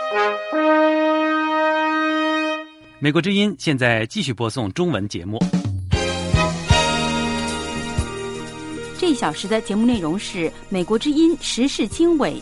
美国之音现在继续播送中文节目。 这一小时的节目内容是美国之音时事经纬。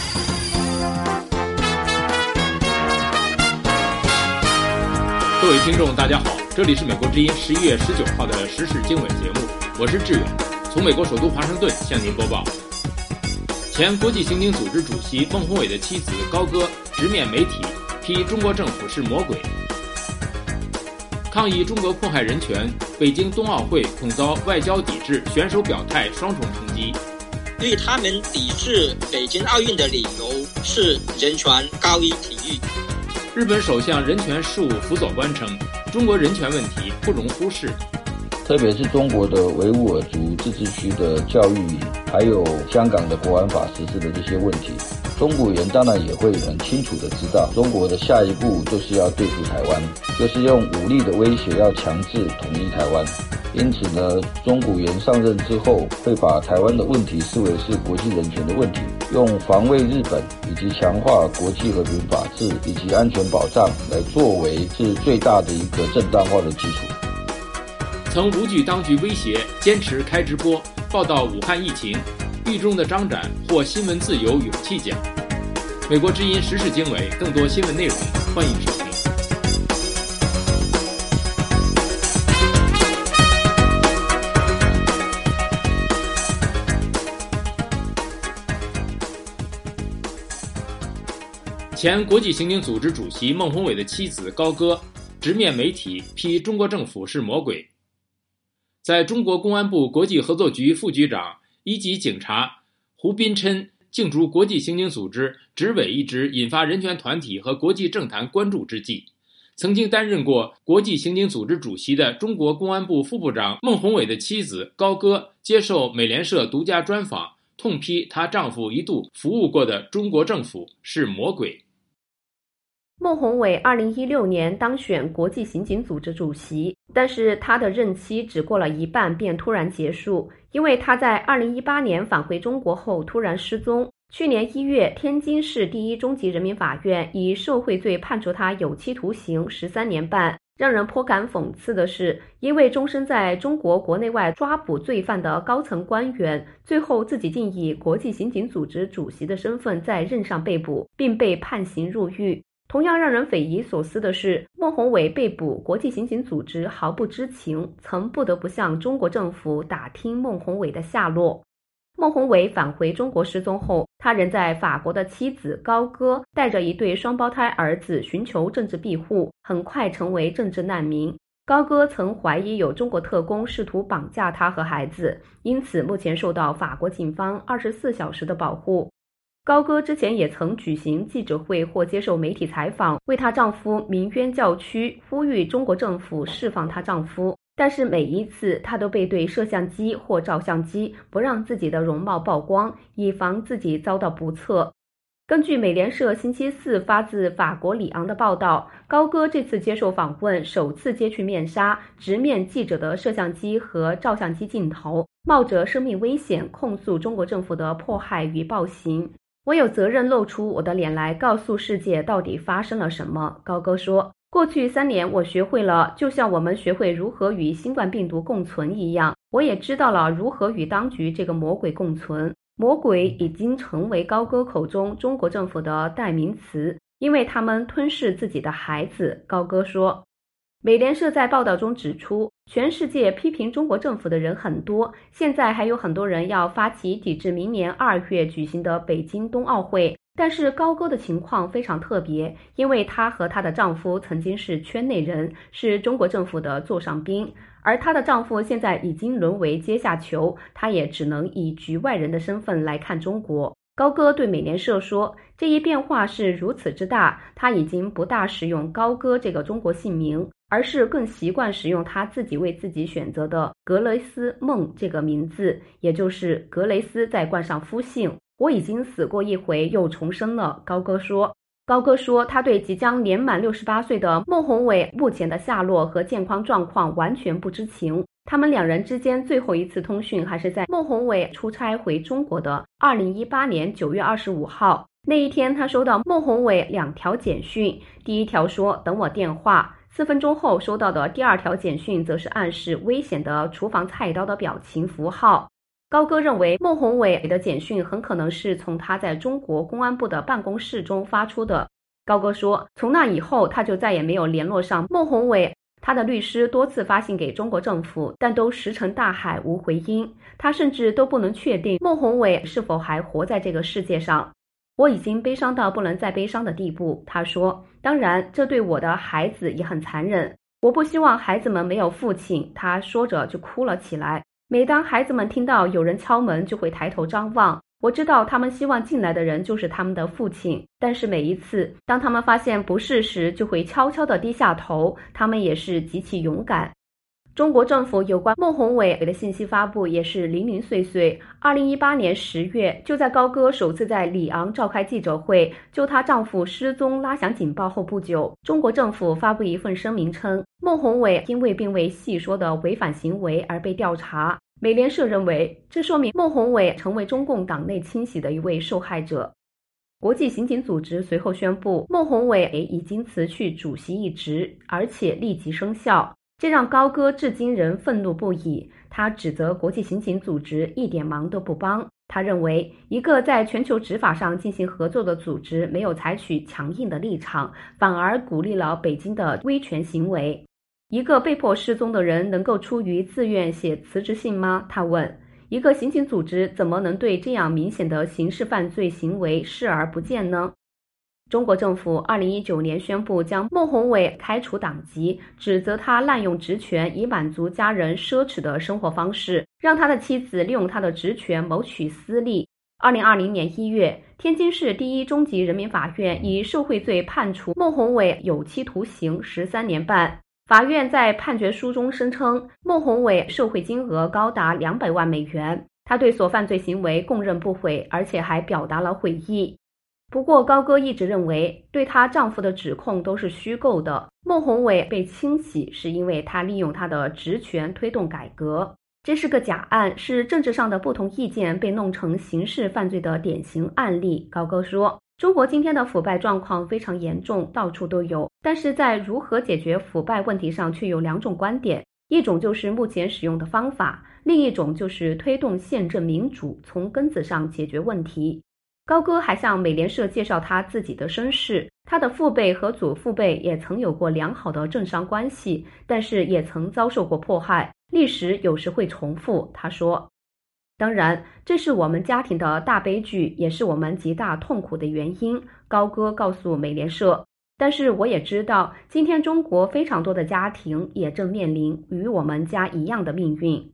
各位听众大家好，这里是美国之音11月19号的时事经纬节目，我是志远，从美国首都华盛顿向您播报。前国际刑警组织主席孟宏伟的妻子高歌直面媒体，批中国政府是魔鬼。抗议中国迫害人权，北京冬奥会恐遭外交抵制，选手表态双重冲击。 对他们抵制北京奥运的理由是人权高于体育。 日本首相人权事务辅佐官称，中国人权问题不容忽视。 特别是中国的维吾尔族自治区的教育，还有香港的国安法实施的这些问题，中国人当然也会很清楚的知道，中国的下一步就是要对付台湾，就是用武力的威胁要强制统一台湾。因此呢，中国人上任之后会把台湾的问题视为是国际人权的问题，用防卫日本以及强化国际和平法治以及安全保障来作为是最大的一个正当化的基础。 曾无惧当局威胁，坚持开直播报道武汉疫情，狱中的张展获新闻自由勇气奖。美国之音时事经纬，更多新闻内容，欢迎收听。前国际刑警组织主席孟宏伟的妻子高歌直面媒体，批中国政府是魔鬼。在中国公安部国际合作局副局长、一级警察胡斌琛竞逐国际刑警组织执委一职，引发人权团体和国际政坛关注之际，曾经担任过国际刑警组织主席的中国公安部副部长孟宏伟的妻子高歌接受美联社独家专访，痛批她丈夫一度服务过的中国政府是魔鬼。 孟宏伟2016年当选国际刑警组织主席，但是他的任期只过了一半便突然结束，因为他在2018年返回中国后突然失踪。去年1月，天津市第一中级人民法院以受贿罪判处他有期徒刑13年半。让人颇感讽刺的是，一位终身在中国国内外抓捕罪犯的高层官员，最后自己竟以国际刑警组织主席的身份在任上被捕，并被判刑入狱。同样让人匪夷所思的是，孟宏伟被捕，国际刑警组织毫不知情，曾不得不向中国政府打听孟宏伟的下落。孟宏伟返回中国失踪后，他仍在法国的妻子高歌带着一对双胞胎儿子寻求政治庇护，很快成为政治难民。高歌曾怀疑有中国特工试图绑架他和孩子，因此目前受到法国警方24小时的保护。高歌之前也曾举行记者会或接受媒体采访，为她丈夫鸣冤叫屈，呼吁中国政府释放她丈夫。但是每一次她都背对摄像机或照相机，不让自己的容貌曝光，以防自己遭到不测。根据美联社星期四发自法国里昂的报道，高歌这次接受访问首次揭去面纱，直面记者的摄像机和照相机镜头，冒着生命危险控诉中国政府的迫害与暴行。我有责任露出我的脸来告诉世界到底发生了什么，高歌说。过去3年我学会了，就像我们学会如何与新冠病毒共存一样，我也知道了如何与当局这个魔鬼共存。魔鬼已经成为高歌口中中国政府的代名词，因为他们吞噬自己的孩子，高歌说。美联社在报道中指出，全世界批评中国政府的人很多，现在还有很多人要发起抵制明年2月举行的北京冬奥会。但是高歌的情况非常特别，因为她和她的丈夫曾经是圈内人，是中国政府的座上宾，而她的丈夫现在已经沦为阶下囚，她也只能以局外人的身份来看中国。高歌对美联社说，这一变化是如此之大，她已经不大使用高歌这个中国姓名，而是更习惯使用她自己为自己选择的格雷斯梦这个名字，也就是格雷斯再冠上夫姓。我已经死过一回又重生了，高歌说。高歌说，他对即将年满68岁的孟宏伟目前的下落和健康状况完全不知情。他们两人之间最后一次通讯还是在孟宏伟出差回中国的2018年9月25号。 那一天，他收到孟宏伟2条简讯，第一条说等我电话，4分钟后收到的第2条简讯则是暗示危险的厨房菜刀的表情符号。高歌认为孟宏伟的简讯很可能是从他在中国公安部的办公室中发出的。高歌说，从那以后他就再也没有联络上孟宏伟，他的律师多次发信给中国政府，但都石沉大海无回音，他甚至都不能确定孟宏伟是否还活在这个世界上。我已经悲伤到不能再悲伤的地步，他说，当然这对我的孩子也很残忍，我不希望孩子们没有父亲，他说着就哭了起来。每当孩子们听到有人敲门就会抬头张望，我知道他们希望进来的人就是他们的父亲，但是每一次当他们发现不是时就会悄悄地低下头，他们也是极其勇敢。中国政府有关孟宏伟的信息发布也是零零碎碎。2018年10月，就在高歌首次在里昂召开记者会，就她丈夫失踪拉响警报后不久，中国政府发布一份声明称，孟宏伟因为并未细说的违反行为而被调查。美联社认为，这说明孟宏伟成为中共党内清洗的一位受害者。国际刑警组织随后宣布，孟宏伟已经辞去主席一职，而且立即生效。这让高歌至今仍愤怒不已，他指责国际刑警组织一点忙都不帮。他认为，一个在全球执法上进行合作的组织没有采取强硬的立场，反而鼓励了北京的威权行为。一个被迫失踪的人能够出于自愿写辞职信吗？他问。一个刑警组织怎么能对这样明显的刑事犯罪行为视而不见呢？中国政府2019年宣布将孟宏伟开除党籍，指责他滥用职权以满足家人奢侈的生活方式，让他的妻子利用他的职权谋取私利。2020年1月，天津市第一中级人民法院以受贿罪判处孟宏伟有期徒刑13年半。法院在判决书中声称，孟宏伟受贿金额高达200万美元，他对所犯罪行为供认不讳，而且还表达了悔意。不过高歌一直认为，对她丈夫的指控都是虚构的。孟宏伟被清洗是因为他利用他的职权推动改革，这是个假案，是政治上的不同意见被弄成刑事犯罪的典型案例。高歌说，中国今天的腐败状况非常严重，到处都有，但是在如何解决腐败问题上却有2种观点，一种就是目前使用的方法，另一种就是推动宪政民主，从根子上解决问题。高歌还向美联社介绍他自己的身世，他的父辈和祖父辈也曾有过良好的政商关系，但是也曾遭受过迫害，历史有时会重复。他说，当然这是我们家庭的大悲剧，也是我们极大痛苦的原因，高歌告诉美联社。但是我也知道，今天中国非常多的家庭也正面临与我们家一样的命运。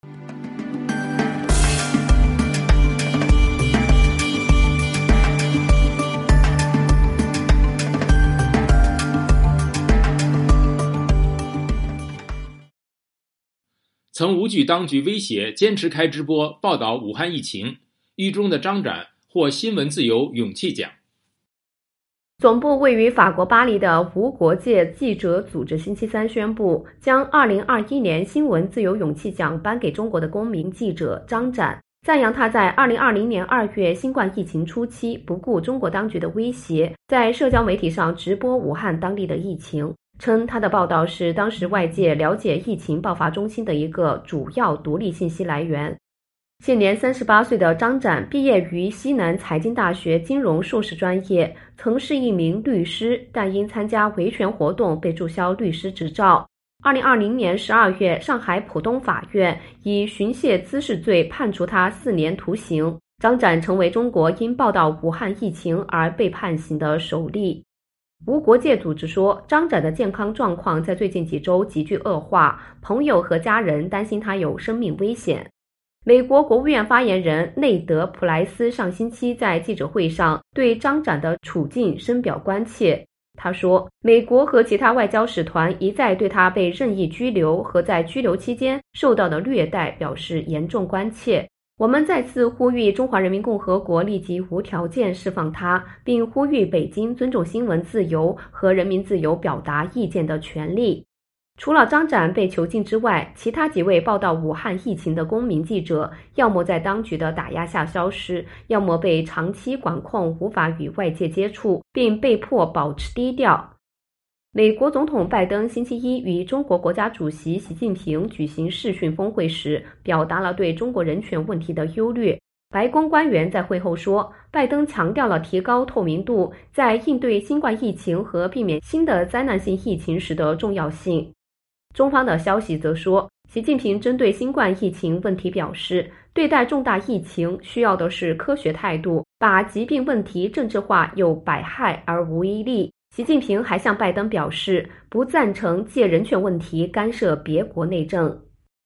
曾无惧当局威胁，坚持开直播报道武汉疫情，狱中的张展获新闻自由勇气奖。 总部位于法国巴黎的无国界记者组织星期三宣布，将2021年新闻自由勇气奖颁给中国的公民记者张展，赞扬他在2020年2月新冠疫情初期不顾中国当局的威胁，在社交媒体上直播武汉当地的疫情，称他的报道是当时外界了解疫情爆发中心的一个主要独立信息来源。现年38岁的张展毕业于西南财经大学金融硕士专业，曾是一名律师，但因参加维权活动被注销律师执照。2020年12月，上海浦东法院以寻衅滋事罪判处他4年徒刑。张展成为中国因报道武汉疫情而被判刑的首例。无国界组织说，张展的健康状况在最近几周急剧恶化，朋友和家人担心他有生命危险。美国国务院发言人内德·普莱斯上星期在记者会上对张展的处境深表关切。他说，美国和其他外交使团一再对他被任意拘留和在拘留期间受到的虐待表示严重关切。我们再次呼吁中华人民共和国立即无条件释放他，并呼吁北京尊重新闻自由和人民自由表达意见的权利。 除了张展被囚禁之外，其他几位报道武汉疫情的公民记者，要么在当局的打压下消失，要么被长期管控，无法与外界接触，并被迫保持低调。美国总统拜登星期一与中国国家主席习近平举行视讯峰会时，表达了对中国人权问题的忧虑。白宫官员在会后说，拜登强调了提高透明度在应对新冠疫情和避免新的灾难性疫情时的重要性。中方的消息则说，习近平针对新冠疫情问题表示，对待重大疫情需要的是科学态度，把疾病问题政治化有百害而无一利。习近平还向拜登表示，不赞成借人权问题干涉别国内政。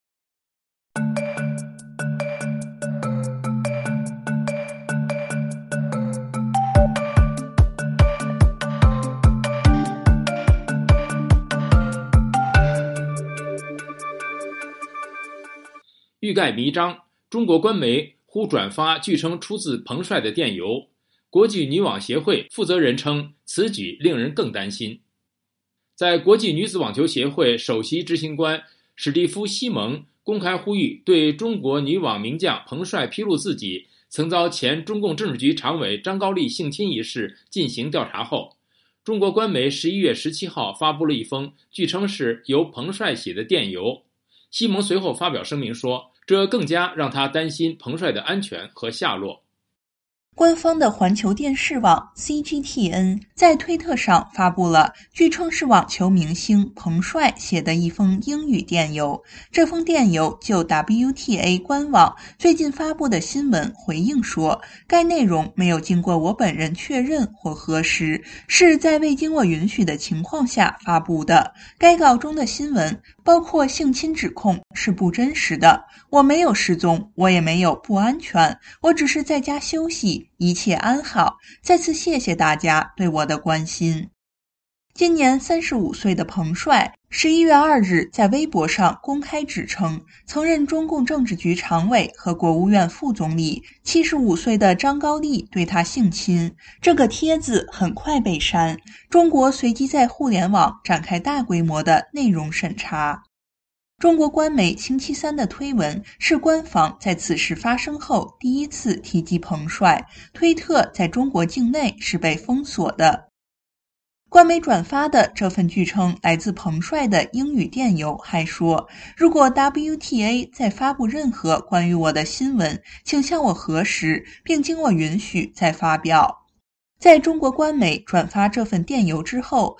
欲盖弥彰，中国官媒忽转发据称出自彭帅的电邮，国际女网协会负责人称此举令人更担心。在国际女子网球协会首席执行官史蒂夫·西蒙公开呼吁对中国女网名将彭帅披露自己曾遭前中共政治局常委张高丽性侵一事进行调查后，中国官媒11月17号发布了一封据称是由彭帅写的电邮。西蒙随后发表声明说，这更加让他担心彭帅的安全和下落。 官方的环球电视网 CGTN 在推特上发布了据称是网球明星彭帅写的一封英语电邮。这封电邮就 WTA 官网最近发布的新闻回应说，该内容没有经过我本人确认或核实，是在未经我允许的情况下发布的。该稿中的新闻包括性侵指控是不真实的，我没有失踪，我也没有不安全，我只是在家休息，一切安好。再次谢谢大家对我的关心。今年35岁的彭帅11月2日在微博上公开指称，曾任中共政治局常委和国务院副总理75岁的张高丽对他性侵。这个帖子很快被删，中国随即在互联网展开大规模的内容审查。中国官媒星期三的推文是官方在此事发生后第一次提及彭帅，推特在中国境内是被封锁的。官媒转发的这份据称来自彭帅的英语电邮还说，如果 WTA 再发布任何关于我的新闻，请向我核实，并经我允许再发表。在中国官媒转发这份电邮之后，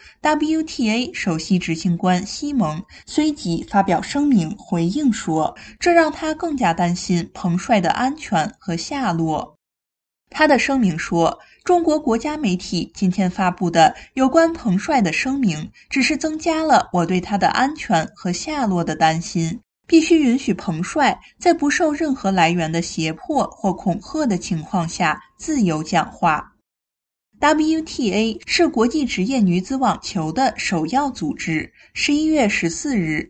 WTA 首席执行官西蒙随即发表声明回应说，这让他更加担心彭帅的安全和下落。他的声明说，中国国家媒体今天发布的有关彭帅的声明只是增加了我对他的安全和下落的担心，必须允许彭帅在不受任何来源的胁迫或恐吓的情况下自由讲话。WTA 是国际职业女子网球的首要组织。11月14日，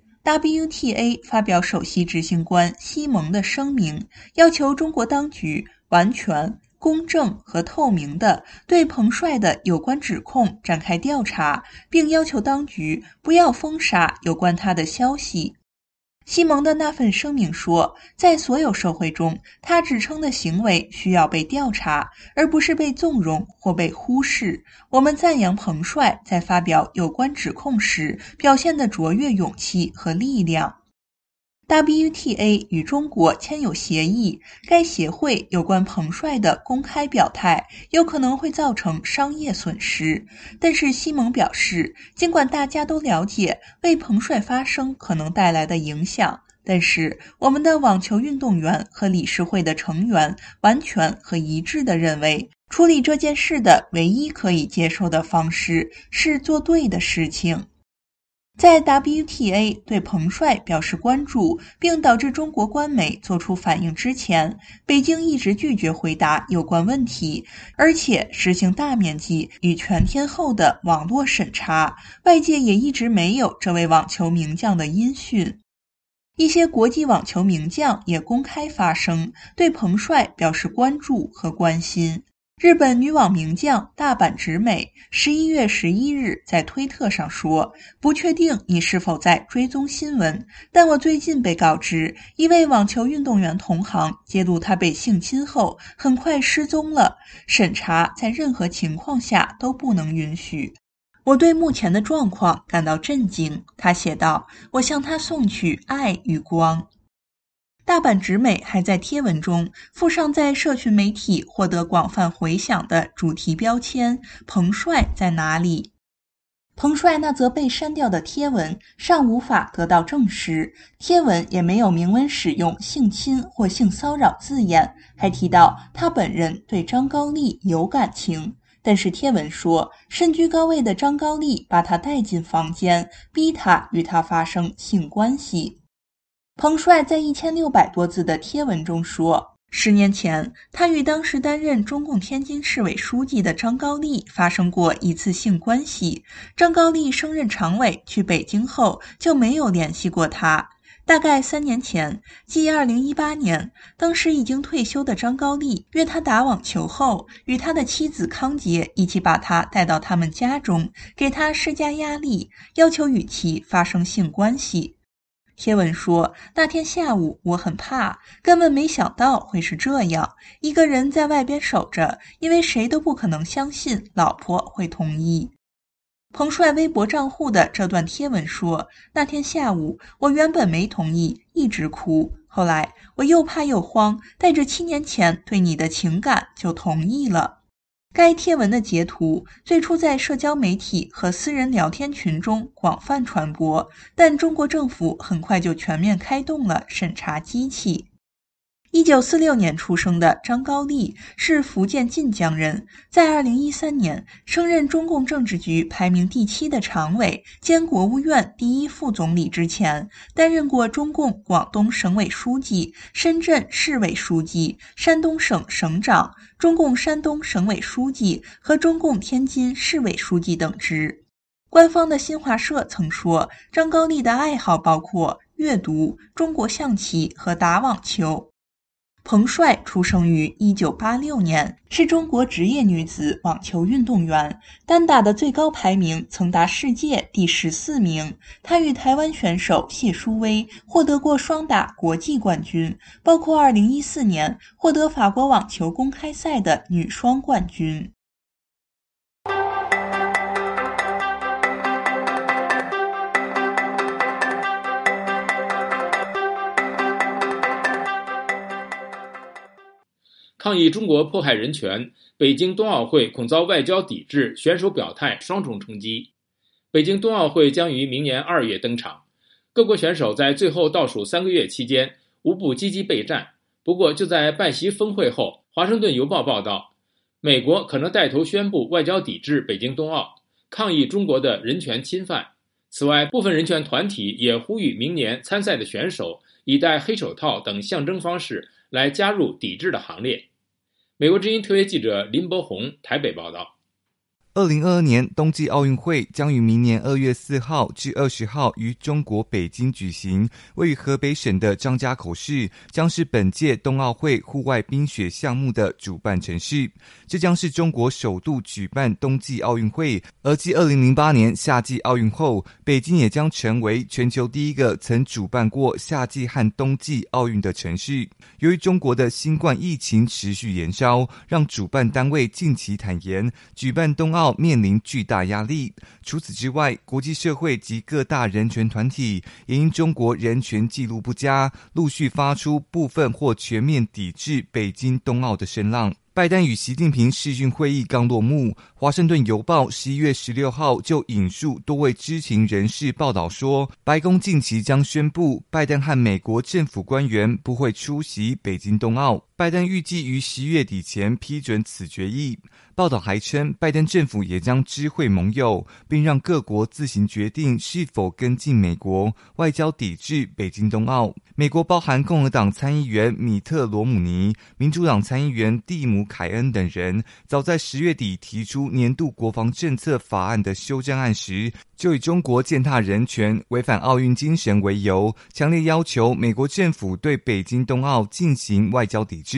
WTA 发表首席执行官西蒙的声明，要求中国当局完全、公正和透明地对彭帅的有关指控展开调查，并要求当局不要封杀有关他的消息。西蒙的那份声明说，在所有社会中，他指称的行为需要被调查，而不是被纵容或被忽视。我们赞扬彭帅在发表有关指控时表现的卓越勇气和力量。WTA 与中国签有协议，该协会有关彭帅的公开表态有可能会造成商业损失。但是西蒙表示，尽管大家都了解为彭帅发声可能带来的影响，但是我们的网球运动员和理事会的成员完全和一致地认为，处理这件事的唯一可以接受的方式是做对的事情。在 WTA 对彭帅表示关注并导致中国官媒做出反应之前，北京一直拒绝回答有关问题，而且实行大面积与全天候的网络审查，外界也一直没有这位网球名将的音讯。一些国际网球名将也公开发声，对彭帅表示关注和关心。 日本女网名将大阪直美11月11日在推特上说，不确定你是否在追踪新闻，但我最近被告知一位网球运动员同行揭露他被性侵后很快失踪了，审查在任何情况下都不能允许。我对目前的状况感到震惊，他写道，我向他送去爱与光。大阪直美还在贴文中附上在社群媒体获得广泛回响的主题标签彭帅在哪里。彭帅那则被删掉的贴文尚无法得到证实，贴文也没有明文使用性侵或性骚扰字眼，还提到他本人对张高丽有感情，但是贴文说身居高位的张高丽把他带进房间，逼他与他发生性关系。彭帅在1600多字的贴文中说，10年前他与当时担任中共天津市委书记的张高丽发生过一次性关系，张高丽升任常委去北京后就没有联系过他。大概3年前，即2018年，当时已经退休的张高丽约他打网球后，与他的妻子康杰一起把他带到他们家中，给他施加压力，要求与其发生性关系。贴文说，那天下午我很怕，根本没想到会是这样，一个人在外边守着，因为谁都不可能相信老婆会同意。彭帅微博账户的这段贴文说，那天下午我原本没同意，一直哭，后来我又怕又慌，带着7年前对你的情感就同意了。该贴文的截图最初在社交媒体和私人聊天群中广泛传播，但中国政府很快就全面开动了审查机器。1946年出生的张高丽是福建晋江人，在2013年升任中共政治局排名第7的常委兼国务院第1副总理之前，担任过中共广东省委书记、深圳市委书记、山东省省长、中共山东省委书记和中共天津市委书记等职。官方的新华社曾说，张高丽的爱好包括阅读、中国象棋和打网球。彭帅出生于1986年，是中国职业女子网球运动员，单打的最高排名曾达世界第14名。她与台湾选手谢淑薇获得过双打国际冠军，包括2014年获得法国网球公开赛的女双冠军。 抗议中国迫害人权，北京冬奥会恐遭外交抵制，选手表态双重冲击。北京冬奥会将于明年2月登场，各国选手在最后倒数3个月期间无不积极备战。不过就在拜习峰会后，华盛顿邮报报道，美国可能带头宣布外交抵制北京冬奥，抗议中国的人权侵犯。此外，部分人权团体也呼吁明年参赛的选手以戴黑手套等象征方式来加入抵制的行列。美国之音特约记者林伯宏台北报道。 2022年冬季奥运会将于明年2月4号至20号于中国北京举行，位于河北省的张家口市将是本届冬奥会户外冰雪项目的主办城市，这将是中国首度举办冬季奥运会，而继2008年夏季奥运后，北京也将成为全球第一个曾主办过夏季和冬季奥运的城市。由于中国的新冠疫情持续延烧，让主办单位近期坦言，举办冬奥面临巨大压力。除此之外，国际社会及各大人权团体也因中国人权记录不佳，陆续发出部分或全面抵制北京冬奥的声浪。拜登与习近平视讯会议刚落幕，华盛顿邮报11月16号就引述多位知情人士报道说，白宫近期将宣布拜登和美国政府官员不会出席北京冬奥，拜登预计于11月底前批准此决议。报道还称，拜登政府也将知会盟友，并让各国自行决定是否跟进美国外交抵制北京冬奥。美国包含共和党参议员米特罗姆尼、民主党参议员蒂姆凯恩等人，早在10月底提出年度国防政策法案的修正案时，就以中国践踏人权、违反奥运精神为由，强烈要求美国政府对北京冬奥进行外交抵制。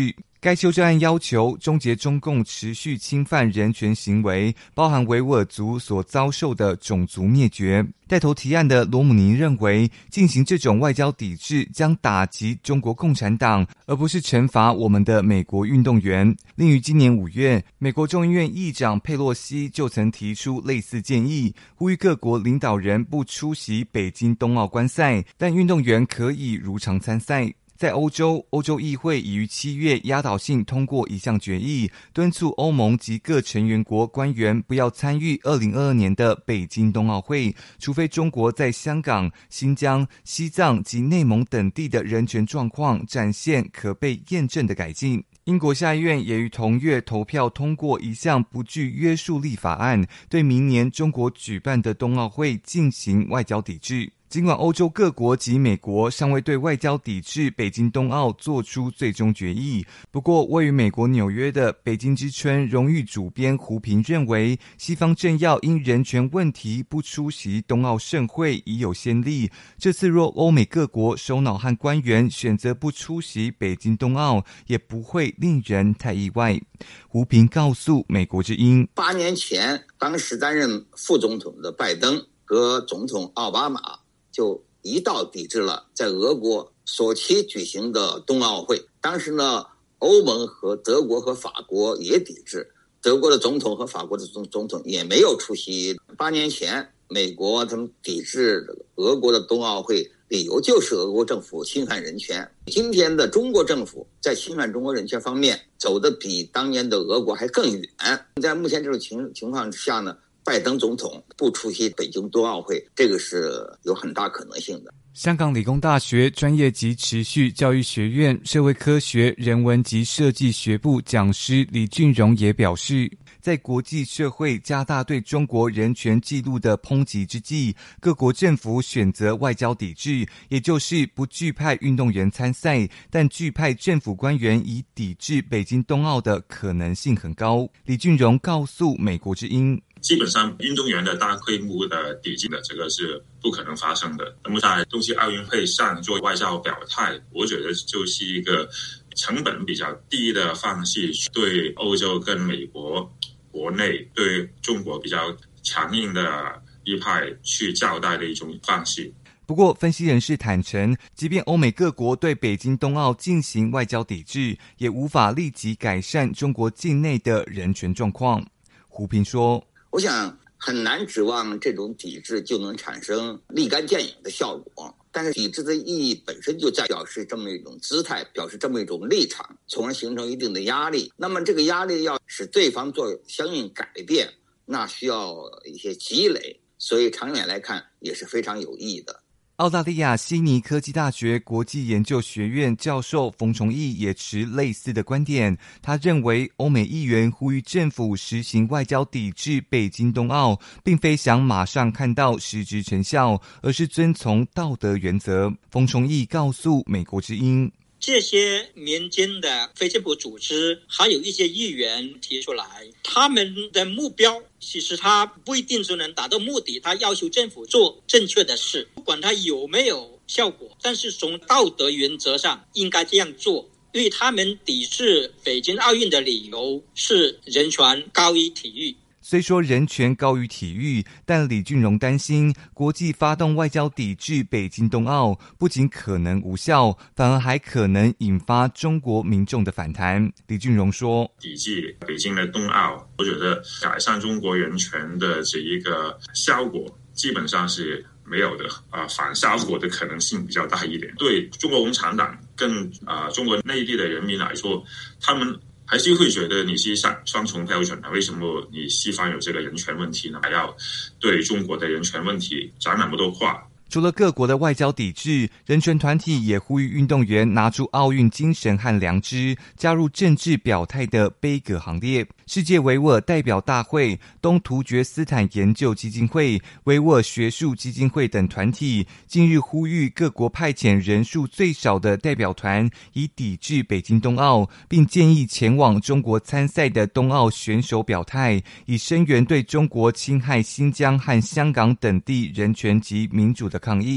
该修正案要求终结中共持续侵犯人权行为，包含维吾尔族所遭受的种族灭绝。带头提案的罗姆尼认为，进行这种外交抵制将打击中国共产党，而不是惩罚我们的美国运动员。另于今年5月，美国众议院议长佩洛西就曾提出类似建议，呼吁各国领导人不出席北京冬奥观赛，但运动员可以如常参赛。在欧洲议会已于7月压倒性通过一项决议，敦促欧盟及各成员国官员不要参与2022年的北京冬奥会，除非中国在香港、新疆、西藏及内蒙等地的人权状况展现可被验证的改进。英国下议院也于同月投票通过一项不具约束力法案，对明年中国举办的冬奥会进行外交抵制。尽管欧洲各国及美国尚未对外交抵制北京冬奥做出最终决议，不过位于美国纽约的北京之春荣誉主编胡平认为，西方政要因人权问题不出席冬奥盛会已有先例，这次若欧美各国首脑和官员选择不出席北京冬奥，也不会令人太意外。胡平告诉美国之音 ，8年前当时担任副总统的拜登和总统奥巴马就一道抵制了在俄国索契举行的冬奥会。当时呢，欧盟和德国和法国也抵制，德国的总统和法国的总统也没有出席。8年前美国他们抵制俄国的冬奥会，理由就是俄国政府侵犯人权。今天的中国政府在侵犯中国人权方面走得比当年的俄国还更远。在目前这种情况之下呢，拜登总统不出席北京冬奥会，这个是有很大可能性的。 香港理工大学专业及持续教育学院社会科学、人文及设计学部讲师李俊荣也表示，在国际社会加大对中国人权纪录的抨击之际，各国政府选择外交抵制，也就是不拒派运动员参赛，但拒派政府官员以抵制北京冬奥的可能性很高。李俊荣告诉美国之音， 基本上运动员的大规模的抵制的这个是不可能发生的。那么在冬季奥运会上做外交表态，我觉得就是一个成本比较低的方式，对欧洲跟美国国内对中国比较强硬的一派去交代的一种方式。 不过分析人士坦诚，即便欧美各国对北京冬奥进行外交抵制，也无法立即改善中国境内的人权状况。胡平说， 我想很难指望这种抵制就能产生立竿见影的效果，但是抵制的意义本身就在表示这么一种姿态，表示这么一种立场，从而形成一定的压力。那么这个压力要使对方做相应改变，那需要一些积累，所以长远来看也是非常有益的。 澳大利亚悉尼科技大学国际研究学院教授冯崇义也持类似的观点。他认为，欧美议员呼吁政府实行外交抵制北京冬奥，并非想马上看到实质成效，而是遵从道德原则。冯崇义告诉美国之音， 这些民间的非政府组织还有一些议员提出来，他们的目标其实他不一定就能达到目的，他要求政府做正确的事，不管他有没有效果，但是从道德原则上应该这样做。因为他们抵制北京奥运的理由是人权高于体育。 虽说人权高于体育，但李俊荣担心国际发动外交抵制北京冬奥，不仅可能无效，反而还可能引发中国民众的反弹。李俊荣说， 抵制北京的冬奥，我觉得改善中国人权的这一个效果基本上是没有的，反效果的可能性比较大一点。对中国共产党跟中国内地的人民来说，他们还是会觉得你是双重标准的，为什么你西方有这个人权问题呢？还要对中国的人权问题讲那么多话？ 除了各国的外交抵制，人权团体也呼吁运动员拿出奥运精神和良知，加入政治表态的杯葛行列。世界维吾尔代表大会、东突厥斯坦研究基金会、维吾尔学术基金会等团体近日呼吁各国派遣人数最少的代表团，以抵制北京冬奥，并建议前往中国参赛的冬奥选手表态，以声援对中国侵害新疆和香港等地人权及民主的抗议。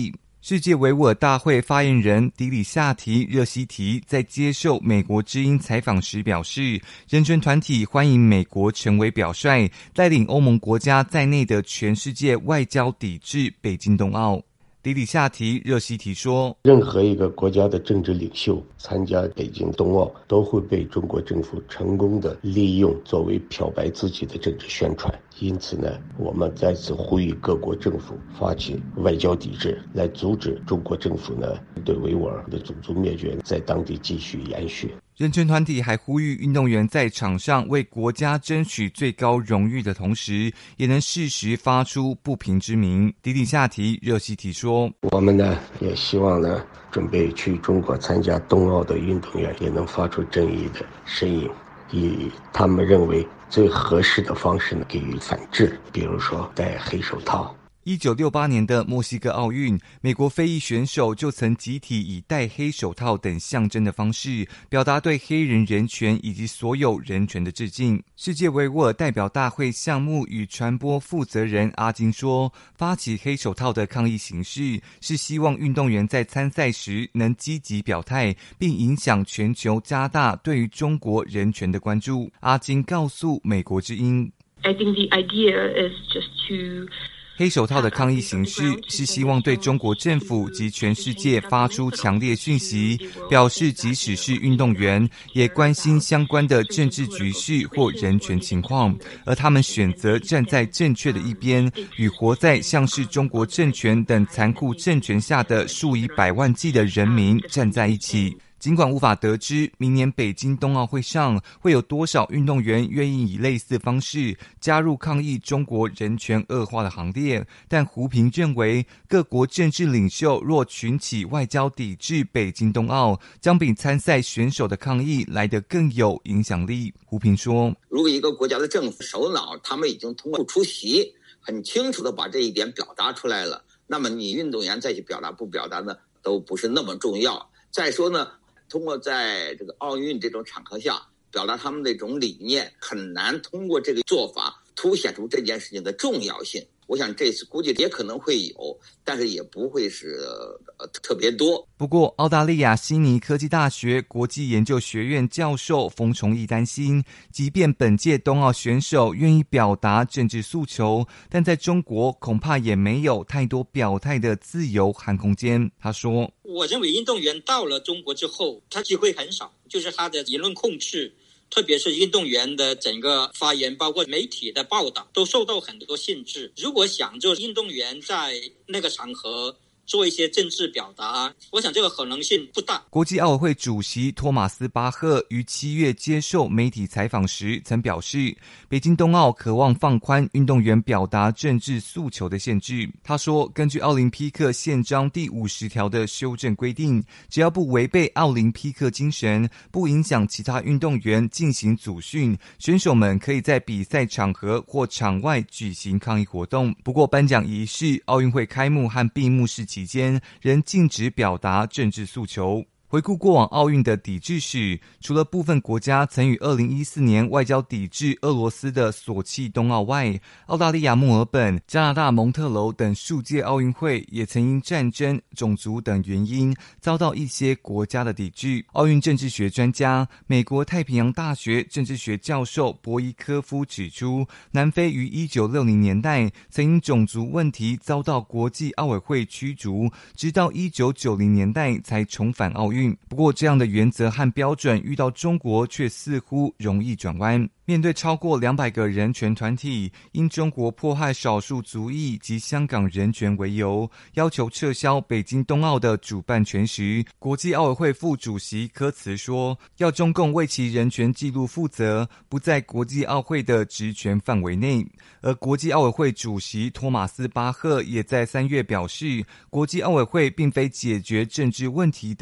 世界维吾尔大会发言人迪里夏提热西提在接受美国之音采访时表示，人权团体欢迎美国成为表率，带领欧盟国家在内的全世界外交抵制北京冬奥。迪里夏提热西提说， 任何一个国家的政治领袖参加北京冬奥都会被中国政府成功的利用作为漂白自己的政治宣传，因此呢，我们再次呼吁各国政府发起外交抵制，来阻止中国政府呢对维吾尔的种族灭绝在当地继续延续。 人权团体还呼吁运动员在场上为国家争取最高荣誉的同时，也能适时发出不平之鸣。迪里夏提热西提说， 我们呢也希望呢准备去中国参加冬奥的运动员也能发出正义的声音，以他们认为最合适的方式呢给予反制，比如说戴黑手套。 1968年的墨西哥奥运，美国非裔选手就曾集体以戴黑手套等象征的方式，表达对黑人人权以及所有人权的致敬。世界维吾尔代表大会项目与传播负责人阿金说，发起黑手套的抗议形式是希望运动员在参赛时能积极表态，并影响全球加大对于中国人权的关注。阿金告诉美国之音 I think the idea is just to 黑手套的抗议形式是希望对中国政府及全世界发出强烈讯息，表示即使是运动员也关心相关的政治局势或人权情况，而他们选择站在正确的一边，与活在像是中国政权等残酷政权下的数以百万计的人民站在一起。尽管无法得知明年北京冬奥会上会有多少运动员愿意以类似方式加入抗议中国人权恶化的行列，但胡平认为，各国政治领袖若群起外交抵制北京冬奥，将比参赛选手的抗议来得更有影响力。胡平说， 如果一个国家的政府首脑他们已经通过出席很清楚的把这一点表达出来了，那么你运动员再去表达不表达呢都不是那么重要。再说呢，通过在这个奥运这种场合下表达他们的这种理念，很难通过这个做法凸显出这件事情的重要性。我想这次估计也可能会有，但是也不会是特别多。 不过，澳大利亚悉尼科技大学国际研究学院教授冯崇义担心，即便本届冬奥选手愿意表达政治诉求，但在中国恐怕也没有太多表态的自由和空间。他说， 我认为运动员到了中国之后，他机会很少，就是他的言论控制，特别是运动员的整个发言，包括媒体的报道，都受到很多限制。如果想就运动员在那个场合做一些政治表达，我想这个可能性不大。 国际奥委会主席托马斯·巴赫于7月接受媒体采访时曾表示，北京冬奥渴望放宽运动员表达政治诉求的限制。他说，根据奥林匹克宪章第50条的修正规定，只要不违背奥林匹克精神，不影响其他运动员进行组训，选手们可以在比赛场合或场外举行抗议活动。不过，颁奖仪式、奥运会开幕和闭幕式期间仍禁止表达政治诉求。回顾过往奥运的抵制史，除了部分国家曾于2014年外交抵制俄罗斯的索契冬奥外，澳大利亚墨尔本、加拿大蒙特娄等数届奥运会也曾因战争、种族等原因遭到一些国家的抵制。奥运政治学专家、美国太平洋大学政治学教授博伊科夫指出，南非于1960年代曾因种族问题遭到国际奥委会驱逐，直到1990年代才重返奥运。不过，这样的原则和标准遇到中国却似乎容易转弯。面对超过200个人权团体因中国迫害少数族裔及香港人权为由，要求撤销北京冬奥的主办权时，国际奥委会副主席科茨说，要中共为其人权记录负责，不在国际奥会的职权范围内。而国际奥委会主席托马斯·巴赫也在3月表示，国际奥委会并非解决政治问题的超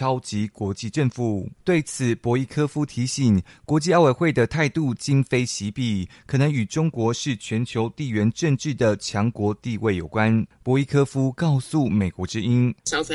超级国际政府。对此，博伊科夫提醒，国际奥委会的态度今非昔比，可能与中国是全球地缘政治的强国地位有关。博伊科夫告诉美国之音，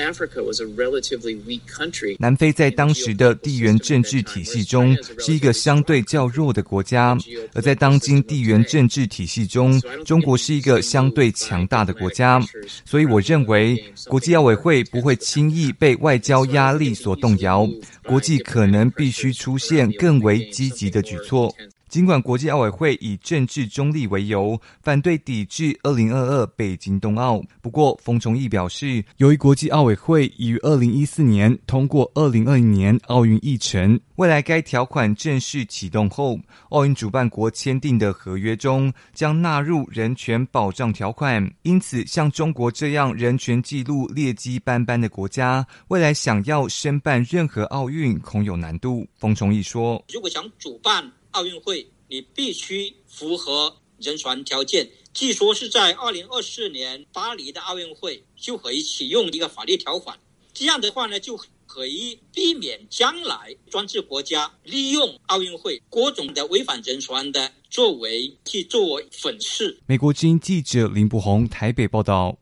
南非在当时的地缘政治体系中是一个相对较弱的国家，而在当今地缘政治体系中，中国是一个相对强大的国家。所以我认为国际奥委会不会轻易被外交压力所动摇，国际可能必须出现更为积极的举措。尽管国际奥委会以政治中立为由，反对抵制2022北京冬奥，不过冯崇义表示，由于国际奥委会已于2014年通过2020年奥运议程，未来该条款正式启动后，奥运主办国签订的合约中将纳入人权保障条款，因此像中国这样人权纪录劣迹斑斑的国家，未来想要申办任何奥运恐有难度。冯崇义说， 如果想主办奥运会，你必须符合人权条件。据说是在2024年巴黎的奥运会就可以启用一个法律条款，这样的话呢，就可以避免将来专制国家利用奥运会各种的违反人权的作为去做粉饰。 美国之音记者林柏宏台北报道。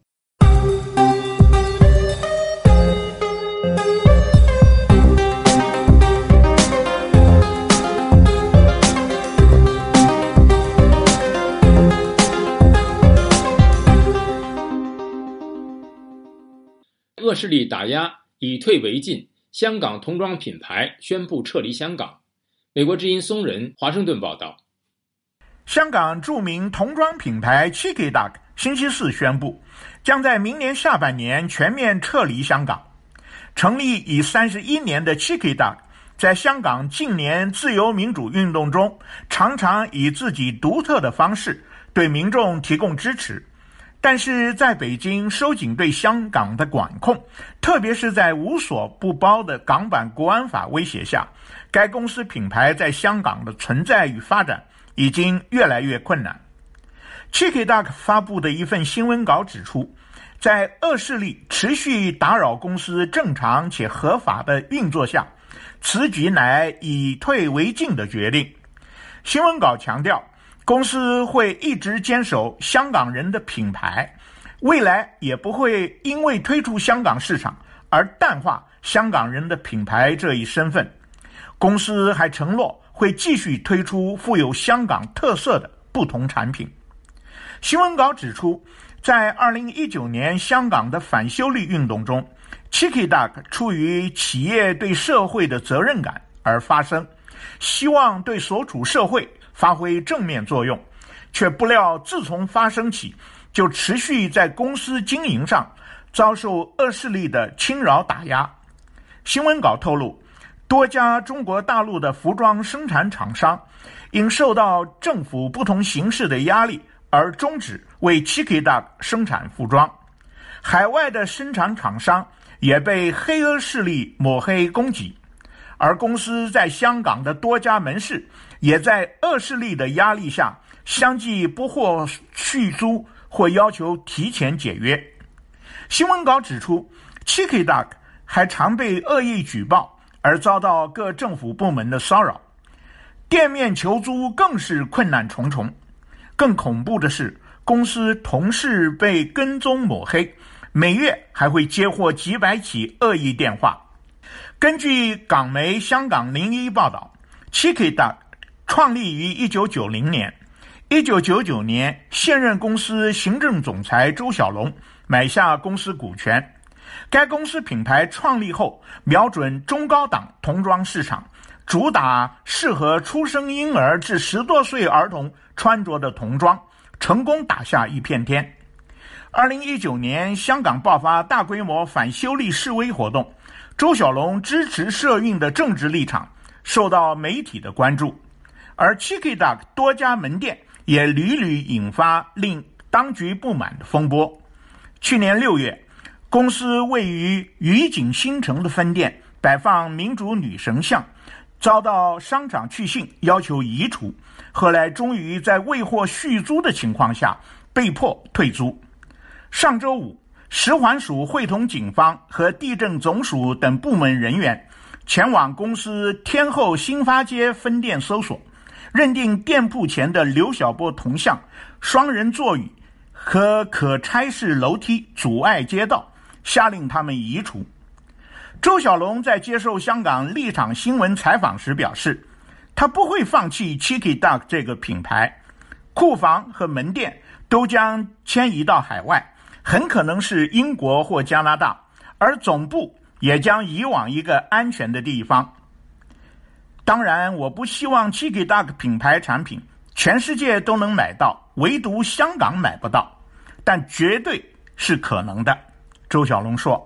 恶势力打压，以退为进，香港童装品牌宣布撤离香港。美国之音松仁华盛顿报道。 香港著名童装品牌 Chicky Duck 星期四宣布，将在明年下半年全面撤离香港。成立已31年的 Chicky Duck 在香港近年自由民主运动中，常常以自己独特的方式对民众提供支持。但是在北京收紧对香港的管控，特别是在无所不包的港版国安法威胁下，该公司品牌在香港的存在与发展已经越来越困难。Chicky Duck 发布的一份新闻稿指出，在恶势力持续打扰公司正常且合法的运作下，此举乃以退为进的决定。新闻稿强调，公司会一直坚守香港人的品牌，未来也不会因为推出香港市场而淡化香港人的品牌这一身份。公司还承诺会继续推出富有香港特色的不同产品。新闻稿指出，在2019年香港的反修例运动中， Chicky Duck 出于企业对社会的责任感而发声，希望对所处社会发挥正面作用，却不料自从发生起，就持续在公司经营上遭受恶势力的侵扰打压。新闻稿透露，多家中国大陆的服装生产厂商因受到政府不同形式的压力而终止为 Chicky Duck 生产服装。海外的生产厂商也被黑恶势力抹黑攻击，而公司在香港的多家门市也在恶势力的压力下相继不获续租或要求提前解约。新闻稿指出， Chicky Duck 还常被恶意举报而遭到各政府部门的骚扰，店面求租更是困难重重。更恐怖的是，公司同事被跟踪抹黑，每月还会接获几百起恶意电话。根据港媒香港01报道， Chicky Duck 创立于1990年，1999年现任公司行政总裁周小龙买下公司股权。该公司品牌创立后，瞄准中高档童装市场，主打适合出生婴儿至10多岁儿童穿着的童装，成功打下一片天。2019年香港爆发大规模反修例示威活动，周小龙支持社运的政治立场受到媒体的关注，而 Chicky Duck 多家门店也屡屡引发令当局不满的风波。去年6月，公司位于愉景新城的分店摆放民主女神像，遭到商场去信要求移除，后来终于在未获续租的情况下被迫退租。上周五， 食环署会同警方和地政总署等部门人员前往公司天后新发街分店搜索，认定店铺前的刘晓波铜像、双人座椅和可拆式楼梯阻碍街道，下令他们移除。周小龙在接受香港立场新闻采访时表示，他不会放弃 Cheeky Duck 这个品牌，库房和门店都将迁移到海外，很可能是英国或加拿大，而总部也将移往一个安全的地方。当然，我不希望 Cheeky Duck 品牌产品全世界都能买到，唯独香港买不到，但绝对是可能的。周小龙说。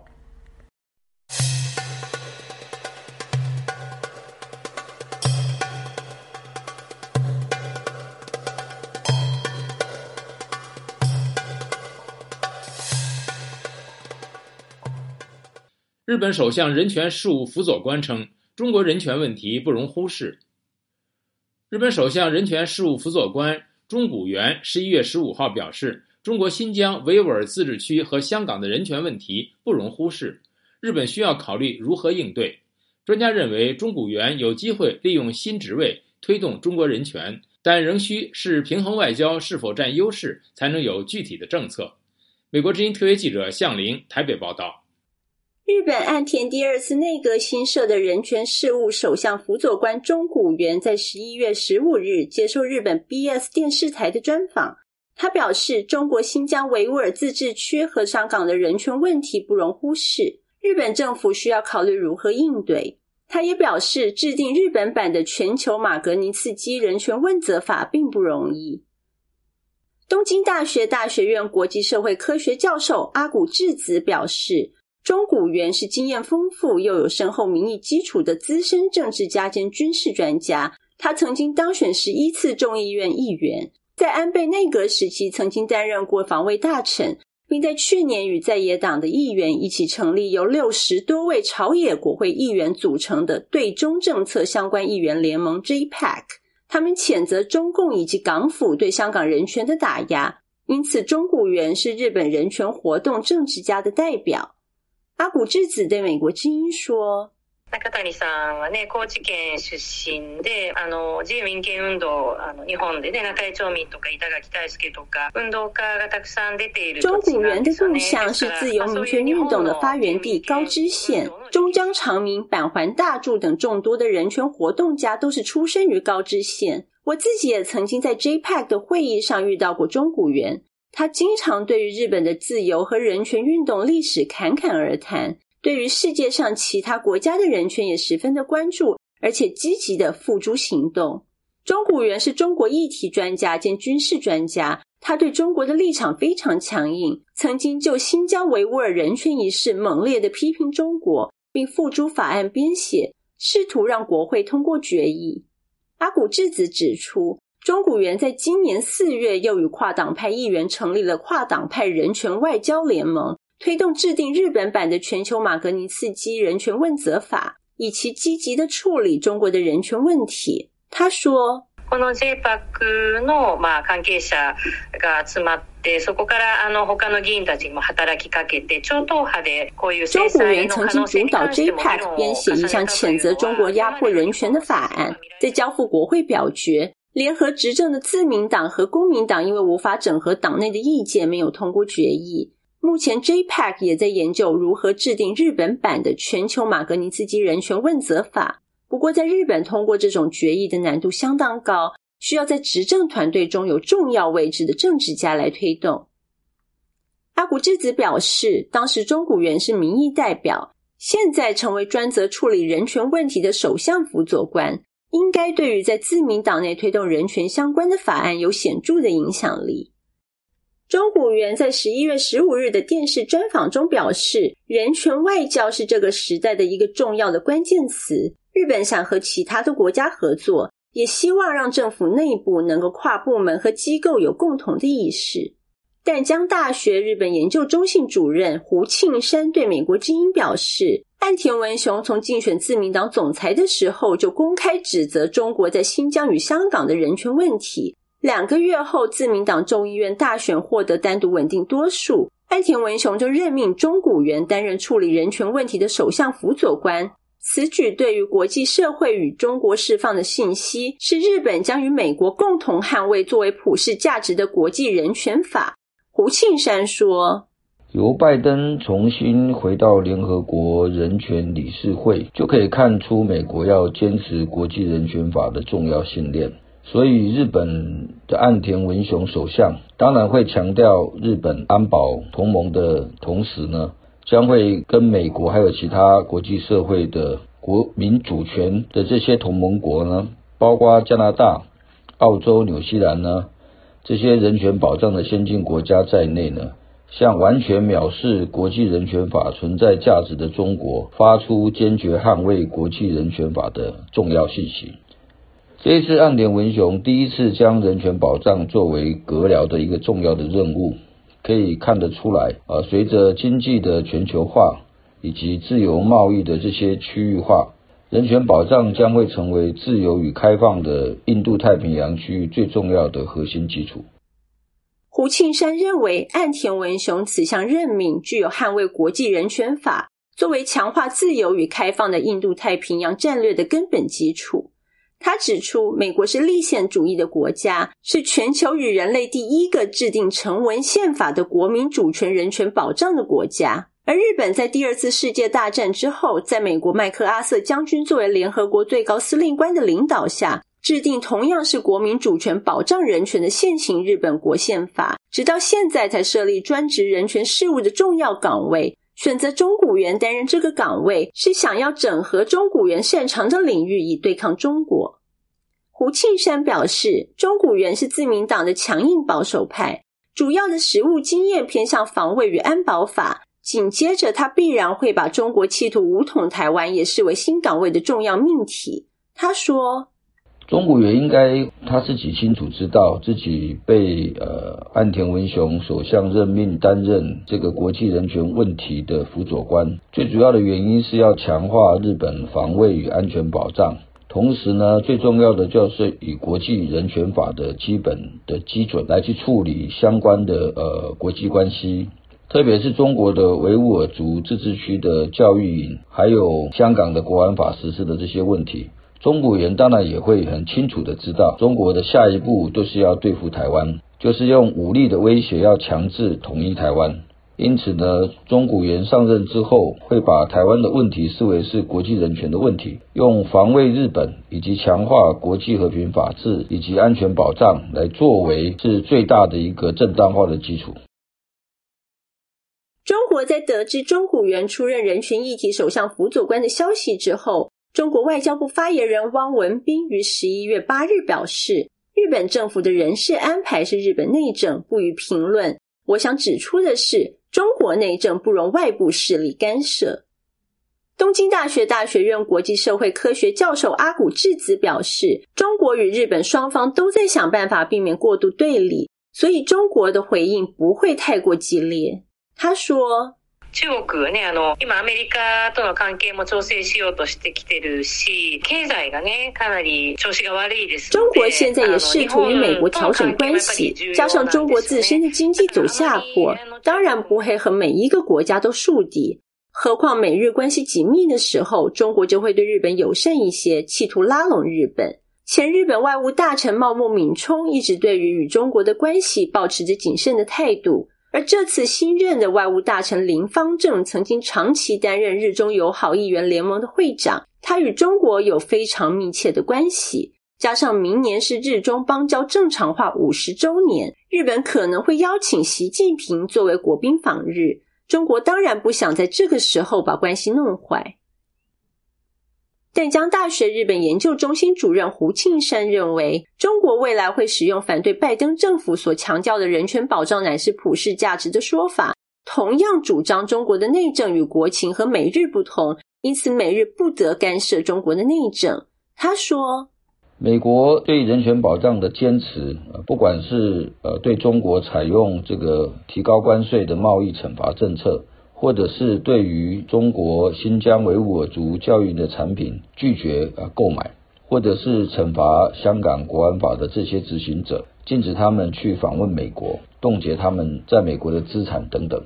日本首相人权事务辅佐官称，中国人权问题不容忽视。日本首相人权事务辅佐官中谷元11月15号表示，中国新疆维吾尔自治区和香港的人权问题不容忽视，日本需要考虑如何应对。专家认为，中谷元有机会利用新职位推动中国人权，但仍需是平衡外交是否占优势，才能有具体的政策。美国之音特约记者向玲台北报道。 日本岸田第二次内阁新设的人权事务首相辅佐官中谷元在11月15日接受日本 BS 电视台的专访，他表示，中国新疆维吾尔自治区和香港的人权问题不容忽视，日本政府需要考虑如何应对。他也表示，制定日本版的全球马格尼茨基人权问责法并不容易。东京大学大学院国际社会科学教授阿古智子表示，中谷元是经验丰富又有深厚民意基础的资深政治家兼军事专家，他曾经当选11次众议院议员，在安倍内阁时期曾经担任过防卫大臣，并在去年与在野党的议员一起成立由60多位朝野国会议员组成的对中政策相关议员联盟 JPAC， 他们谴责中共以及港府对香港人权的打压，因此中谷元是日本人权活动政治家的代表。阿古智子对美国之音说， 中谷さんはね、高知県出身で、自由民権運動、日本でね、中井町民とか板垣大輔とか運動家がたくさん出ている土地なんですよね。中谷的故乡是自由民权运动的发源地高知县，中江长明、板垣大助等众多的人权活动家都是出生于高知县。我自己也曾经在 JPAC 的会议上遇到过中谷元，他经常对于日本的自由和人权运动历史侃侃而谈，对于世界上其他国家的人权也十分的关注，而且积极的付诸行动。中谷元是中国议题专家兼军事专家，他对中国的立场非常强硬，曾经就新疆维吾尔人权一事猛烈地批评中国，并付诸法案编写，试图让国会通过决议。阿古智子指出，中谷元在今年4月又与跨党派议员成立了跨党派人权外交联盟，推动制定日本版的全球马格尼茨基人权问责法，以其积极的处理中国的人权问题。他说， この JPAC の関係者が集まって、そこから他の議員たちにも働きかけて、超党派でこういう制裁の可能性に関しても議論を重ねてきたという。中谷元曾经主导 JPAC 编写一项谴责中国压迫人权的法案，在交付国会表决。联合执政的自民党和公民党因为无法整合党内的意见，没有通过决议。目前 JPAC 也在研究如何制定日本版的全球马格尼茨基人权问责法。不过在日本通过这种决议的难度相当高，需要在执政团队中有重要位置的政治家来推动。阿古智子表示，当时中谷元是民意代表，现在成为专责处理人权问题的首相辅佐官，应该对于在自民党内推动人权相关的法案有显著的影响力。中谷元在11月15日的电视专访中表示，人权外交是这个时代的一个重要的关键词，日本想和其他的国家合作，也希望让政府内部能够跨部门和机构有共同的意识。淡江大学日本研究中心主任胡庆山对美国之音表示，岸田文雄从竞选自民党总裁的时候就公开指责中国在新疆与香港的人权问题，2个月后自民党众议院大选获得单独稳定多数， 岸田文雄就任命中谷元担任处理人权问题的首相辅佐官。此举对于国际社会与中国释放的信息，是日本将与美国共同捍卫作为普世价值的国际人权法。胡庆山说， 由拜登重新回到联合国人权理事会，就可以看出美国要坚持国际人权法的重要信念。所以日本的岸田文雄首相当然会强调日本安保同盟的同时呢，将会跟美国还有其他国际社会的国民主权的这些同盟国呢，包括加拿大、澳洲、纽西兰呢，这些人权保障的先进国家在内呢，向完全藐视国际人权法存在价值的中国发出坚决捍卫国际人权法的重要信息。这一次岸田文雄第一次将人权保障作为阁僚的一个重要的任务，可以看得出来，随着经济的全球化以及自由贸易的这些区域化，人权保障将会成为自由与开放的印度太平洋区域最重要的核心基础。 胡庆山认为，岸田文雄此项任命具有捍卫国际人权法作为强化自由与开放的印度太平洋战略的根本基础。他指出，美国是立宪主义的国家，是全球与人类第一个制定成文宪法的国民主权人权保障的国家。而日本在第二次世界大战之后，在美国麦克阿瑟将军作为联合国最高司令官的领导下，制定同样是国民主权保障人权的现行日本国宪法，直到现在才设立专职人权事务的重要岗位。选择中谷元担任这个岗位，是想要整合中谷元擅长的领域以对抗中国。胡庆山表示，中谷元是自民党的强硬保守派，主要的实务经验偏向防卫与安保法，紧接着他必然会把中国企图武统台湾也视为新岗位的重要命题。他说， 中谷元应该他自己清楚知道自己被岸田文雄首相任命担任这个国际人权问题的辅佐官，最主要的原因是要强化日本防卫与安全保障，同时呢，最重要的就是以国际人权法的基本的基准来去处理相关的国际关系，特别是中国的维吾尔族自治区的教育营，还有香港的国安法实施的这些问题。中谷元当然也会很清楚的知道，中国的下一步都是要对付台湾，就是用武力的威胁要强制统一台湾。因此呢，中谷元上任之后，会把台湾的问题视为是国际人权的问题，用防卫日本以及强化国际和平法治以及安全保障来作为是最大的一个正当化的基础。 中国在得知中谷元出任人权议题首相辅佐官的消息之后，中国外交部发言人汪文斌于11月8日表示，日本政府的人事安排是日本内政，不予评论。我想指出的是，中国内政不容外部势力干涉。东京大学大学院国际社会科学教授阿古智子表示，中国与日本双方都在想办法避免过度对立，所以中国的回应不会太过激烈。他说， 中国はね、今アメリカとの関係も調整しようとしてきてるし、経済がね、かなり調子が悪いですので。 中国现在也试图与美国调整关系，加上中国自身的经济走下坡，当然不会和每一个国家都树敌。何况美日关系紧密的时候，中国就会对日本友善一些，企图拉拢日本。前日本外务大臣茂木敏充一直对于与中国的关系保持着谨慎的态度。而这次新任的外务大臣林方正曾经长期担任日中友好议员联盟的会长，他与中国有非常密切的关系，加上明年是日中邦交正常化50周年，日本可能会邀请习近平作为国宾访日，中国当然不想在这个时候把关系弄坏。淡江大学日本研究中心主任胡庆山认为，中国未来会使用反对拜登政府所强调的人权保障乃是普世价值的说法，同样主张中国的内政与国情和美日不同，因此美日不得干涉中国的内政。他说， 美国对人权保障的坚持，不管是对中国采用这个提高关税的贸易惩罚政策，或者是对于中国新疆维吾尔族教育的产品拒绝购买，或者是惩罚香港国安法的这些执行者，禁止他们去访问美国，冻结他们在美国的资产等等。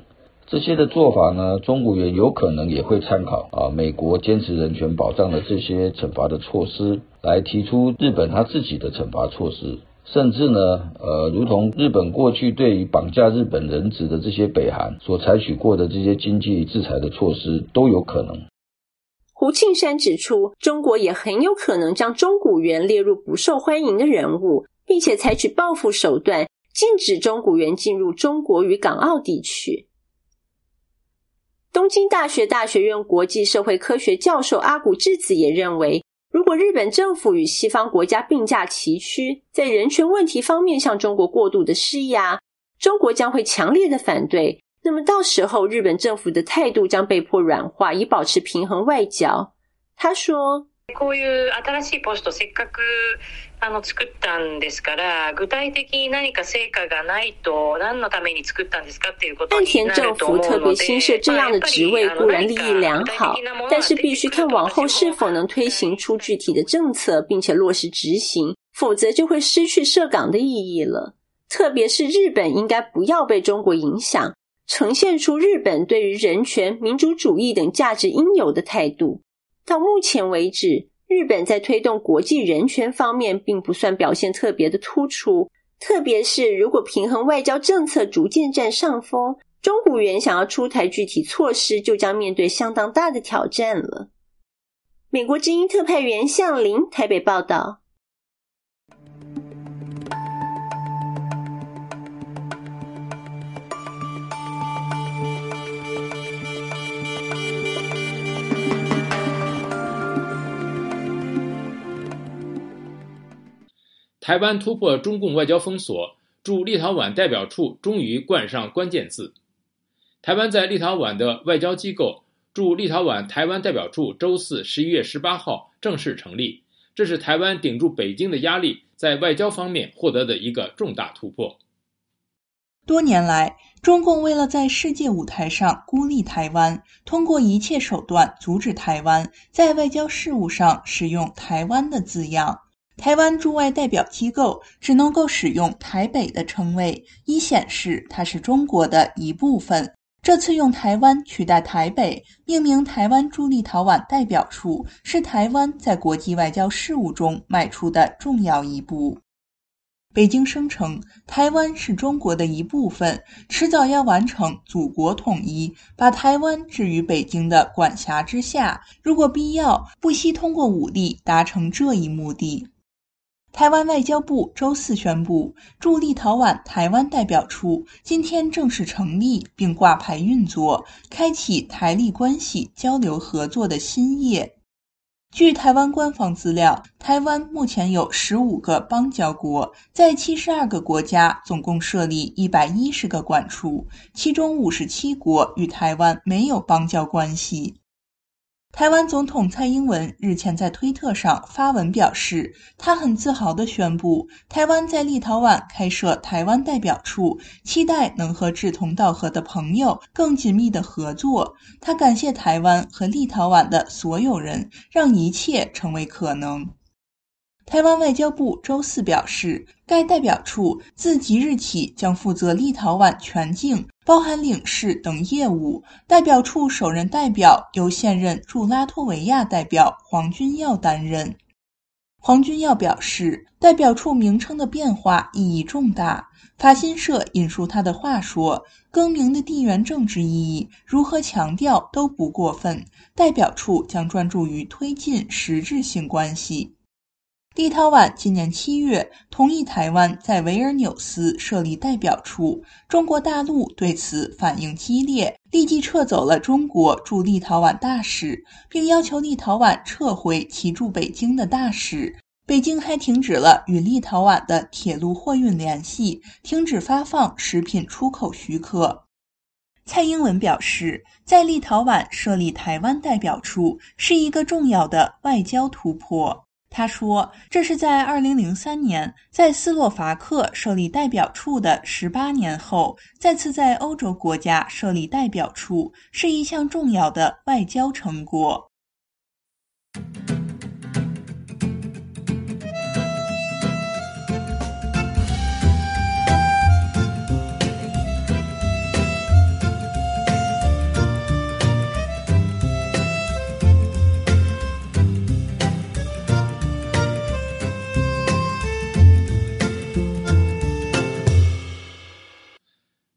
这些的做法呢，中国员有可能也会参考美国坚持人权保障的这些惩罚的措施，来提出日本他自己的惩罚措施，甚至呢如同日本过去对于绑架日本人质的这些北韩所采取过的这些经济制裁的措施都有可能。 胡庆山指出，中国也很有可能将中古元列入不受欢迎的人物，并且采取报复手段，禁止中古元进入中国与港澳地区。东京大学大学院国际社会科学教授阿古智子也认为，如果日本政府与西方国家并驾齐驱，在人权问题方面向中国过度的施压，中国将会強烈的反对，那么到时候日本政府的態度将被迫軟化，以保持平衡外交。他说， こういう新しいポストせっかく作ったんですから、具体的に何か成果がないと何のために作ったんですかっていうことになると思うので、 岸田政府特别新设这样的职位固然利益良好，但是必须看往后是否能推行出具体的政策，并且落实执行，否则就会失去涉港的意义了。特别是日本应该不要被中国影响，呈现出日本对于人权、民主主义等价值应有的态度。到目前为止，日本在推动国际人权方面并不算表现特别的突出，特别是如果平衡外交政策逐渐占上风，中古元想要出台具体措施就将面对相当大的挑战了。美国之音特派员向林台北报道。 台湾突破中共外交封锁，驻立陶宛代表处终于冠上关键字。台湾在立陶宛的外交机构驻立陶宛台湾代表处周四11月18号正式成立，这是台湾顶住北京的压力，在外交方面获得的一个重大突破。 多年来，中共为了在世界舞台上孤立台湾，通过一切手段阻止台湾在外交事务上使用台湾的字样。台湾驻外代表机构只能够使用台北的称谓，以显示它是中国的一部分。这次用台湾取代台北，命名台湾驻立陶宛代表处，是台湾在国际外交事务中迈出的重要一步。北京声称台湾是中国的一部分，迟早要完成祖国统一，把台湾置于北京的管辖之下，如果必要，不惜通过武力达成这一目的。台湾外交部周四宣布，驻立陶宛台湾代表处今天正式成立并挂牌运作，开启台立关系交流合作的新页。据台湾官方资料，台湾目前有15个邦交国，在72个国家总共设立110个馆处，其中57国与台湾没有邦交关系。台湾总统蔡英文日前在推特上发文表示，他很自豪地宣布，台湾在立陶宛开设台湾代表处，期待能和志同道合的朋友更紧密的合作。他感谢台湾和立陶宛的所有人，让一切成为可能。台湾外交部周四表示，该代表处自即日起将负责立陶宛全境，包含领事等业务。代表处首任代表由现任驻拉脱维亚代表黄君耀担任。黄君耀表示，代表处名称的变化意义重大。法新社引述他的话说，更名的地缘政治意义如何强调都不过分，代表处将专注于推进实质性关系。立陶宛今年7月同意台湾在维尔纽斯设立代表处，中国大陆对此反应激烈，立即撤走了中国驻立陶宛大使，并要求立陶宛撤回其驻北京的大使。北京还停止了与立陶宛的铁路货运联系，停止发放食品出口许可。蔡英文表示，在立陶宛设立台湾代表处是一个重要的外交突破。他说，这是在2003年在斯洛伐克设立代表处的18年后，再次在欧洲国家设立代表处，是一项重要的外交成果。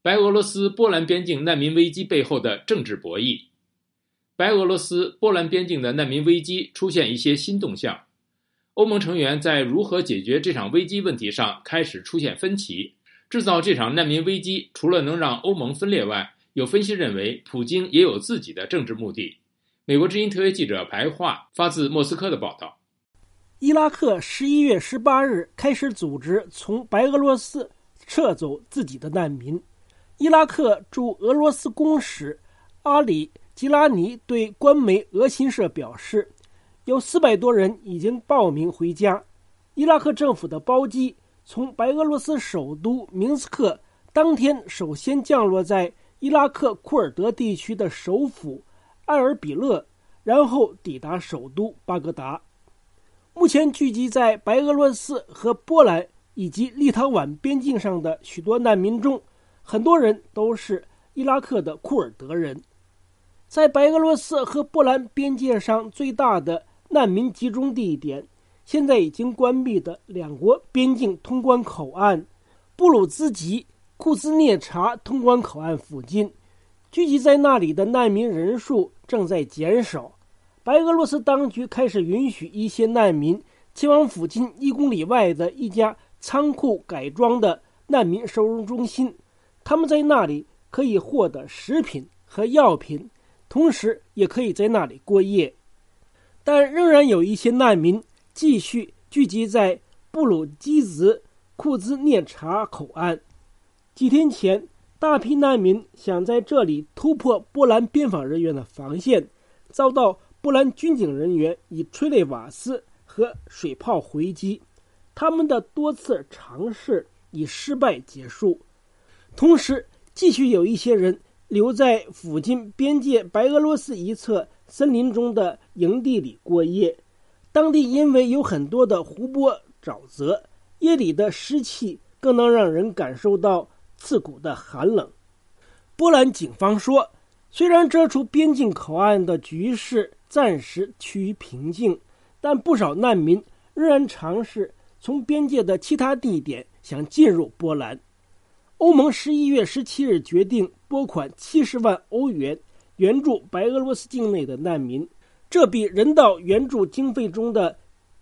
白俄罗斯波兰边境难民危机背后的政治博弈。白俄罗斯波兰边境的难民危机出现一些新动向，欧盟成员在如何解决这场危机问题上开始出现分歧。制造这场难民危机除了能让欧盟分裂外，有分析认为普京也有自己的政治目的。美国之音特约记者白桦发自莫斯科的报道。 伊拉克11月18日开始组织从白俄罗斯撤走自己的难民。伊拉克驻俄罗斯公使阿里吉拉尼对官媒俄新社表示，有400多人已经报名回家。伊拉克政府的包机从白俄罗斯首都明斯克当天首先降落在伊拉克库尔德地区的首府埃尔比勒，然后抵达首都巴格达。目前聚集在白俄罗斯和波兰以及立陶宛边境上的许多难民中，很多人都是伊拉克的库尔德人。在白俄罗斯和波兰边界上最大的难民集中地点，现在已经关闭的两国边境通关口岸布鲁兹吉库兹涅察通关口岸附近，聚集在那里的难民人数正在减少。白俄罗斯当局开始允许一些难民前往附近1公里外的一家仓库改装的难民收容中心，他们在那里可以获得食品和药品，同时也可以在那里过夜。但仍然有一些难民继续聚集在布鲁基兹库兹涅察口岸。几天前，大批难民想在这里突破波兰边防人员的防线，遭到波兰军警人员以催泪瓦斯和水炮回击，他们的多次尝试以失败结束。同时，继续有一些人留在附近边界白俄罗斯一侧森林中的营地里过夜。当地因为有很多的湖泊沼泽，夜里的湿气更能让人感受到刺骨的寒冷。波兰警方说，虽然这处边境口岸的局势暂时趋于平静，但不少难民仍然尝试从边界的其他地点想进入波兰。欧盟11月17日决定拨款70万欧元援助白俄罗斯境内的难民，这比人道援助经费中的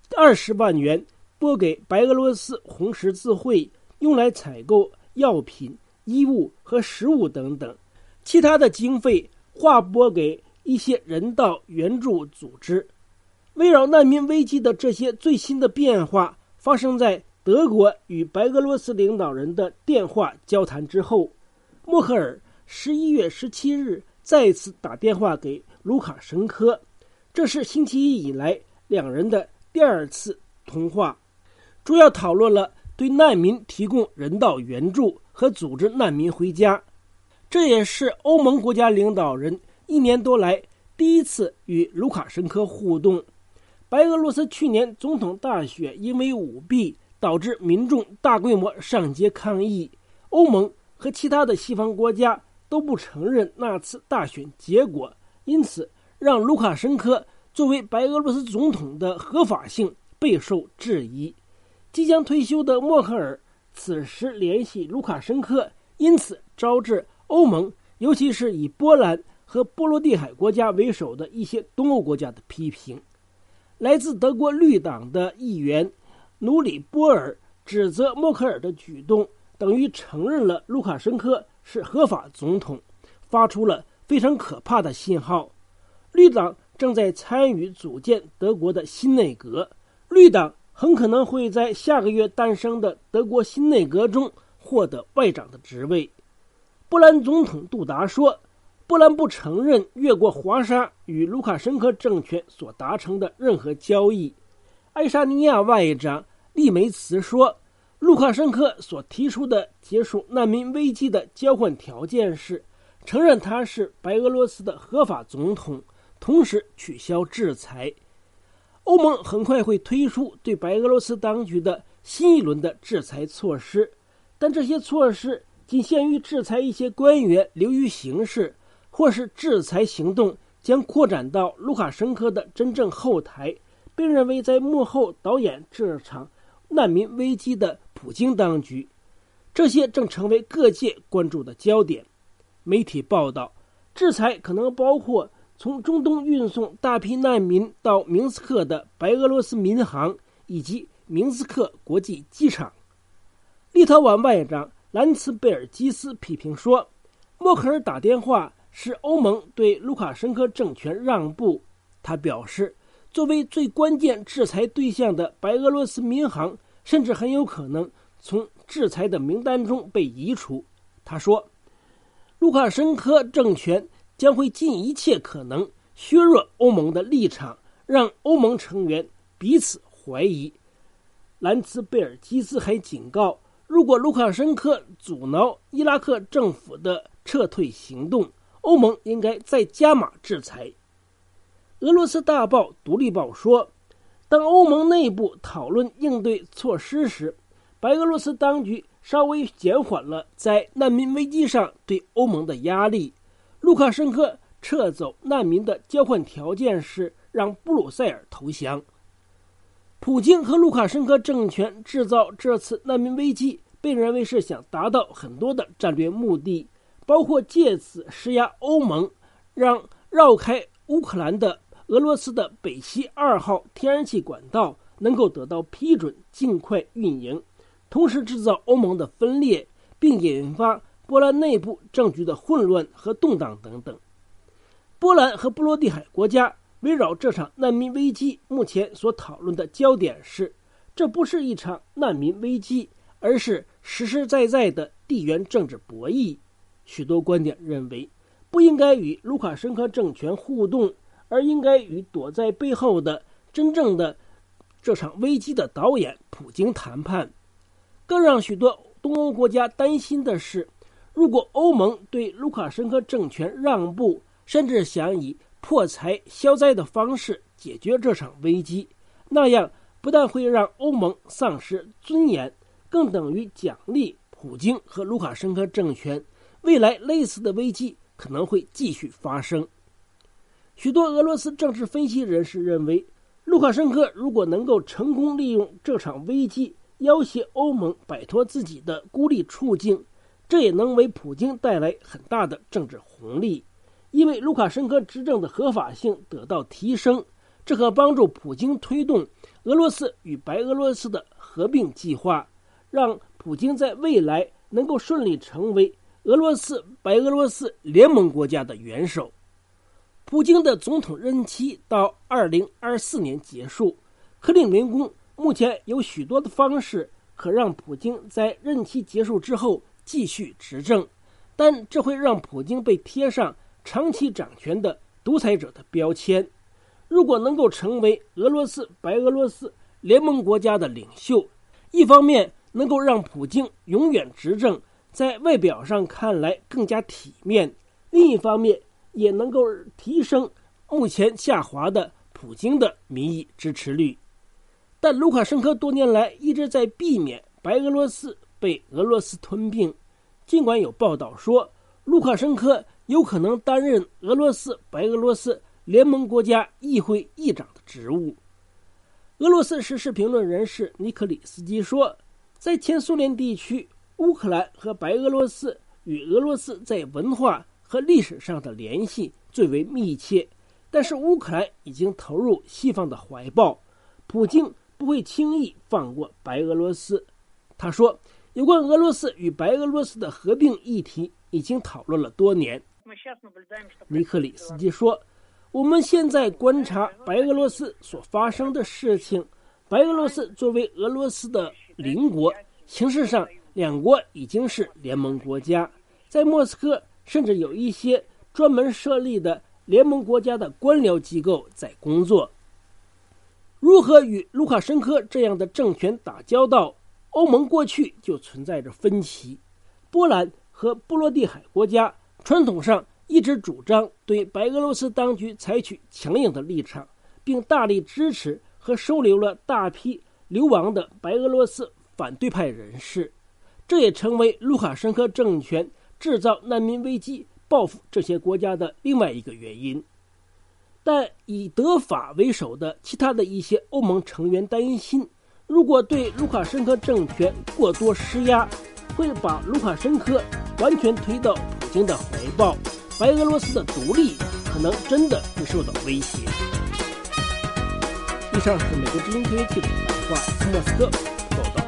20万元拨给白俄罗斯红十字会，用来采购药品、衣物和食物等等。其他的经费划拨给一些人道援助组织。围绕难民危机的这些最新的变化发生在德国与白俄罗斯领导人的电话交谈之后。默克尔11月17日再次打电话给卢卡申科，这是星期一以来两人的第二次通话，主要讨论了对难民提供人道援助和组织难民回家。这也是欧盟国家领导人1年多来第一次与卢卡申科互动。白俄罗斯去年总统大选因为舞弊导致民众大规模上街抗议，欧盟和其他的西方国家都不承认那次大选结果，因此让卢卡申科作为白俄罗斯总统的合法性备受质疑。即将退休的默克尔此时联系卢卡申科，因此招致欧盟，尤其是以波兰和波罗的海国家为首的一些东欧国家的批评。来自德国绿党的议员努里波尔指责默克尔的举动等于承认了卢卡申科是合法总统，发出了非常可怕的信号。绿党正在参与组建德国的新内阁，绿党很可能会在下个月诞生的德国新内阁中获得外长的职位。波兰总统杜达说，波兰不承认越过华沙与卢卡申科政权所达成的任何交易。爱沙尼亚外长利梅茨说，卢卡申科所提出的结束难民危机的交换条件是承认他是白俄罗斯的合法总统，同时取消制裁。欧盟很快会推出对白俄罗斯当局的新一轮的制裁措施，但这些措施仅限于制裁一些官员流于形式，或是制裁行动将扩展到卢卡申科的真正后台，被认为在幕后导演这场难民危机的普京当局。 这些正成为各界关注的焦点。媒体报道，制裁可能包括从中东运送大批难民到明斯克的白俄罗斯民航以及明斯克国际机场。立陶宛外长兰茨贝尔基斯批评说，默克尔打电话使欧盟对卢卡申科政权让步。他表示，作为最关键制裁对象的白俄罗斯民航甚至很有可能从制裁的名单中被移除。他说，卢卡申科政权将会尽一切可能削弱欧盟的立场，让欧盟成员彼此怀疑。兰茨贝尔基斯还警告，如果卢卡申科阻挠伊拉克政府的撤退行动，欧盟应该再加码制裁。俄罗斯大报《独立报》说，当欧盟内部讨论应对措施时，白俄罗斯当局稍微减缓了在难民危机上对欧盟的压力。卢卡申科撤走难民的交换条件是让布鲁塞尔投降。普京和卢卡申科政权制造这次难民危机，被认为是想达到很多的战略目的，包括借此施压欧盟，让绕开乌克兰的俄罗斯的北溪2号天然气管道能够得到批准，尽快运营，同时制造欧盟的分裂，并引发波兰内部政局的混乱和动荡等等。波兰和波罗的海国家围绕这场难民危机，目前所讨论的焦点是，这不是一场难民危机，而是实实在在的地缘政治博弈。许多观点认为，不应该与卢卡申科政权互动，而应该与躲在背后的真正的这场危机的导演普京谈判。更让许多东欧国家担心的是，如果欧盟对卢卡申科政权让步，甚至想以破财消灾的方式解决这场危机，那样不但会让欧盟丧失尊严，更等于奖励普京和卢卡申科政权。未来类似的危机可能会继续发生。许多俄罗斯政治分析人士认为，卢卡申科如果能够成功利用这场危机要挟欧盟摆脱自己的孤立处境，这也能为普京带来很大的政治红利。因为卢卡申科执政的合法性得到提升，这可帮助普京推动俄罗斯与白俄罗斯的合并计划，让普京在未来能够顺利成为俄罗斯、白俄罗斯联盟国家的元首。普京的总统任期到2024年结束，克里姆林宫目前有许多的方式可让普京在任期结束之后继续执政，但这会让普京被贴上长期掌权的独裁者的标签。如果能够成为俄罗斯、白俄罗斯联盟国家的领袖，一方面能够让普京永远执政，在外表上看来更加体面，另一方面也能够提升目前下滑的普京的民意支持率。但卢卡申科多年来一直在避免白俄罗斯被俄罗斯吞并，尽管有报道说卢卡申科有可能担任俄罗斯、白俄罗斯联盟国家议会议长的职务。俄罗斯时事评论人士尼克里斯基说，在前苏联地区，乌克兰和白俄罗斯与俄罗斯在文化和历史上的联系最为密切，但是乌克兰已经投入西方的怀抱，普京不会轻易放过白俄罗斯。他说，有关俄罗斯与白俄罗斯的合并议题已经讨论了多年。尼克里斯基说，我们现在观察白俄罗斯所发生的事情，白俄罗斯作为俄罗斯的邻国，形式上两国已经是联盟国家，在莫斯科甚至有一些专门设立的联盟国家的官僚机构在工作。如何与卢卡申科这样的政权打交道，欧盟过去就存在着分歧。波兰和波罗的海国家传统上一直主张对白俄罗斯当局采取强硬的立场，并大力支持和收留了大批流亡的白俄罗斯反对派人士，这也成为卢卡申科政权制造难民危机、报复这些国家的另外一个原因。但以德法为首的其他的一些欧盟成员担心，如果对卢卡申科政权过多施压， 会把卢卡申科完全推到普京的怀抱，白俄罗斯的独立可能真的会受到威胁。以上是美国之音特约记者白话从莫斯科报道。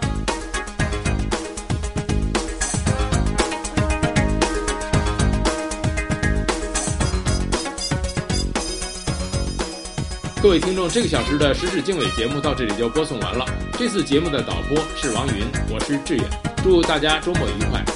各位听众，这个小时的时事经纬节目到这里就播送完了。这次节目的导播是王云，我是志远，祝大家周末愉快。